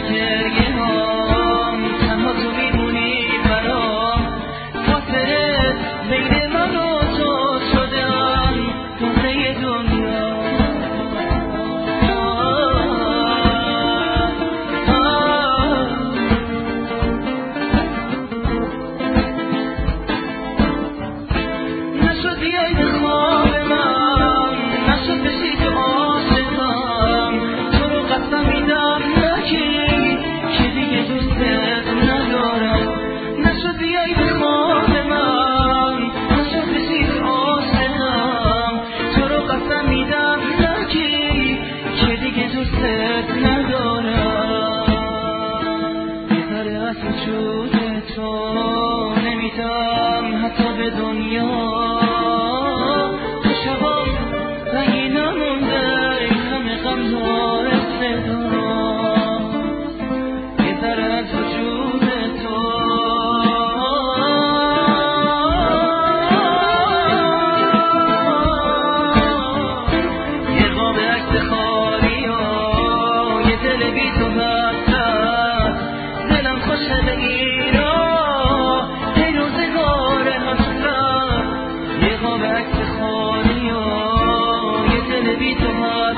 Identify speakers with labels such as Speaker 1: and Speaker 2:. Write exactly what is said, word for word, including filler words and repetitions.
Speaker 1: گریه هام تنها تو میمونی برام خاطره بین من و تو شدم دنیای دنیا نشد بیای به خواب من نشد بشی تو عاشقم تو رو قسم میدم نگی که دیگه دوستت ندارم نشد بیای به خواب من نشد بشی تو عاشقم تو رو قسم میدم نگی که دیگه دوستت ندارم یه ذره از وجود تو نمیدم حتی به دنیا تو شبا رنگی نمونده این همه غم داره صدا یه ذره از وجود تو یه قاب عکس خالی و یه دل بی تو هستم دلم خوشه به اینا هی روزگار حسرت یه قاب عکس خالی و یه دل بی تو هستم